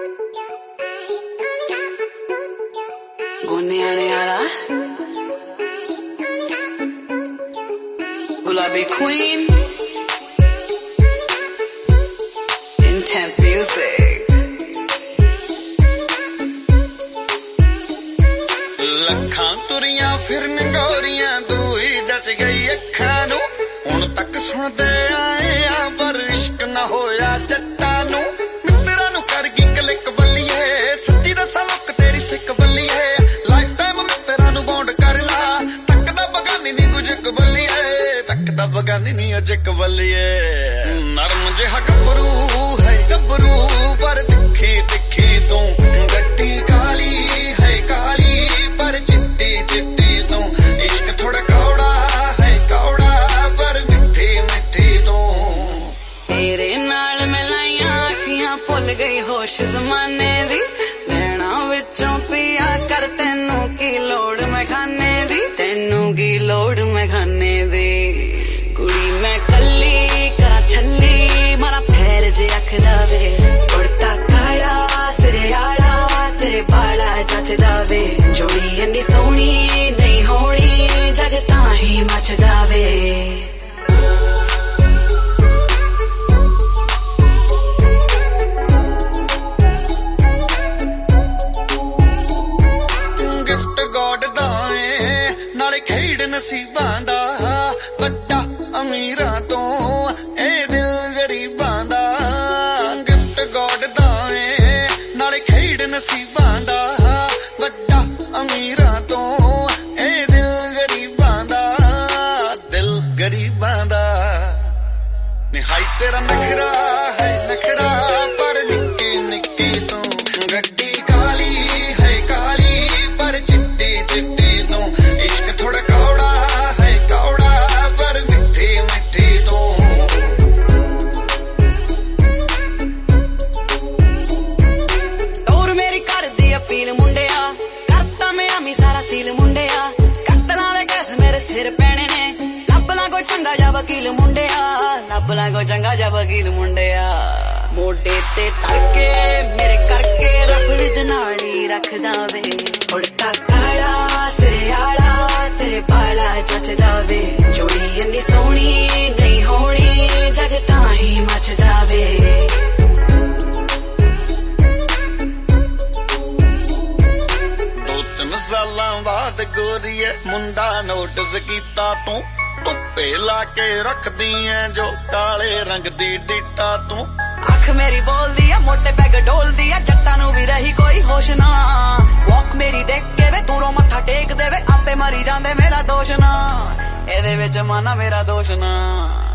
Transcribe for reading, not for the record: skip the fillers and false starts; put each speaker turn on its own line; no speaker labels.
गोनियाने आला गुलाबी queen intense music
ਲੱਖਾਂ ਤੁਰੀਆਂ ਫਿਰਨ ਗੋਰੀਆਂ ਤੂੰ ਹੀ ਜੱਜ ਗਈ ਅੱਖਾਂ ਨੂੰ ਹੁਣ ਤੱਕ ਸੁਣਦੇ ਆਏ ਆ ਪਰ ਇਸ਼ਕ ਨਾ ਹੋਇਆ ਜੱਟਾਂ ਨੂੰ ਮਿੱਤਰਾਂ ਨੂੰ ਕਰ ਗਈ ਕਲਿੱਕ ਬੱਲੀਏ ਸੱਚੀ ਦੱਸਾਂ ਲੁੱਕ ਤੇਰੀ ਸਿੱਕ ਬੱਲੀਏ ਲਾਈਫ ਟਾਈਮ ਮਿੱਤਰਾਂ ਨੂੰ ਬੌਂਡ ਕਰ ਲਾ ਤੱਕਦਾ ਬਗਾਨੀ ਨੀ ਕੁਝ ਕਬੱਲੀਏ ਤੱਕਦਾ ਬਗਾਨੀ ਨੀ ਅਜ ਕਬੱਲੀਏ ਨਰਮ ਜਿਹਾ ਗੱਭਰੂ ਹੈ ਗੱਭਰੂ ਪਰ ਤਿੱਖੀ ਤਿੱਖੀ ਤੂੰ ਗੱਡੀ ਕਾਲੀ ਹੈ ਕਾਲੀ ਪਰ ਚਿੱਟੀ ਚਿੱਟੀ ਤੂੰ ਇਸ਼ਕ ਥੋੜਾ ਕੌੜਾ ਹੈ ਕੌੜਾ ਪਰ ਮਿੱਠੀ ਮਿੱਠੀ ਤੂੰ
ਤੇਰੇ ਨਾਲ ਮੈਂ ਲਾਈਆਂ ਅੱਖੀਆਂ ਭੁੱਲ ਗਈ ਹੋਸ਼ ਜ਼ਮਾਨੇ ਦੀ ਨੈਣਾ ਵਿੱਚੋਂ ਪਿਆ ਕਰ ਤੈਨੂੰ ਕੀ ਲੋੜ ਮੈਂ ਖਾਨੇ ਦੀ ਤੈਨੂੰ ਕੀ ਲੋੜ ਮੈਂ ਖਾਨੇ ਦੀ ਕੁੜੀ ਮੈਂ ਕੱਲੀ ਕਰਾਂ ਛੱਲੀ ਮਾਰਾ ਫੇਰ ਜੇ ਅੱਖ ਦਾਵੇ ਕੁੜਤਾ ਕਾਲਾ ਸਿਰੇ ਆਲਾ ਤੇਰੇ ਬਾਲਾ ਜੱਚਦਾ ਵੇ ਜੋੜੀ ਇੰਨੀ ਸੋਹਣੀ ਨਹੀਂ ਹੋਣੀ ਜਗ ਤਾਂ ਹੀ ਮੱਚਦਾ ਵੇ
ਖੇਡ ਨਸੀਬਾਂ ਦਾ ਵੱਡਾ ਅਮੀਰਾਂ ਤੋਂ ਇਹ ਦਿਲ ਗਰੀਬਾਂ ਦਾ ਗਿਫਟ ਗੋਡ ਦਾ ਏ ਨਾਲੇ ਖੇਡ ਨਸੀਬਾਂ ਦਾ ਵੱਡਾ ਅਮੀਰਾਂ ਤੋਂ ਇਹ ਦਿਲ ਗਰੀਬਾਂ ਦਾ ਨਿਹਾਈ ਤੇਰਾ ਨਖਰਾ ਹੈ ਨਖਰਾ ਪਰ ਨਿੱਕੀ ਨਿੱਕੀ ਤੂੰ ਗੱਡੀ ਕਾਲੀ ਹੈ ਕਾਲੀ ਪਰ ਚਿੱਟੀ ਚਿੱਟੀ ਤੂੰ ਇਸ਼ਕ ਥੋੜਾ ਕੌੜਾ ਹੈ ਕੌੜਾ ਪਰ ਮਿੱਠੀ ਮਿੱਠੀ ਤੂੰ
ਟੋਰ ਮੇਰੀ ਕਰਦੀ ਅਪੀਲ ਮੁੰਡਿਆ ਕਰਤਾ ਮੈਂ ਆਮੀ ਸਾਰਾ ਸੀਲ ਮੁੰਡਿਆ ਕਤਲਾਂ ਦੇ ਕੈਸ ਮੇਰੇ ਸਿਰ ਪੈਣੇ ਨੇ ਲੱਭ ਲਾ ਕੋਈ ਚੰਗਾ ਜਾ ਵਕੀਲ ਮੁੰਡਿਆ ਲੱਭ ਲਾ ਕੋਈ ਚੰਗਾ ਜਾ ਵਕੀਲ ਮੁੰਡਿਆ ਮੋਢੇ ਤੇ ਤੜਕੇ ਮੇਰੇ ਕਰਕੇ ਰਫੜੀ ਦੇ ਨਾਲ ਹੀ ਰੱਖਦਾ ਵੇ ਉੜਤਾ ਕਾਲਾ ਸਿਰੇ ਆਲਾ ਤੇਰੇ ਬਾਲਾ ਜੱਚਦਾ ਵੇ ਜੋੜੀ ਇੰਨੀ ਸੋਹਣੀ ਨਹੀਂ ਹੋਣੀ ਜਗ ਤਾਂ ਹੀ ਮੱਚਦਾ ਵੇ
ਦੋ ਤਿੰਨ ਸਾਲਾਂ ਬਾਅਦ ਗੋਰੀਏ ਮੁੰਡਾ ਨੋਟਿਸ ਕੀਤਾ ਤੂੰ ਧੁੱਪੇ ਲਾ ਕੇ ਰੱਖਦੀ ਐ ਜੋ ਕਾਲੇ ਰੰਗ ਦੀ ਡਿੱਟਾ ਤੂੰ
ਅੱਖ ਮੇਰੀ ਬੋਲਦੀ ਆ ਮੋਟੇ ਪੈਗ ਡੋਲਦੀ ਆ ਜੱਟਾਂ ਨੂੰ ਵੀ ਰਹੀ ਕੋਈ ਹੋਸ਼ ਨਾ ਵਾਕ ਮੇਰੀ ਦੇਖ ਕੇ ਵੇ ਦੂਰੋਂ ਮੱਥਾ ਟੇਕ ਦੇਵੇ ਆਪੇ ਮਰੀ ਜਾਂਦੇ ਮੇਰਾ ਦੋਸ਼ ਨਾ ਇਹਦੇ ਵਿੱਚ ਮਾਨਾ ਮੇਰਾ ਦੋਸ਼ ਨਾ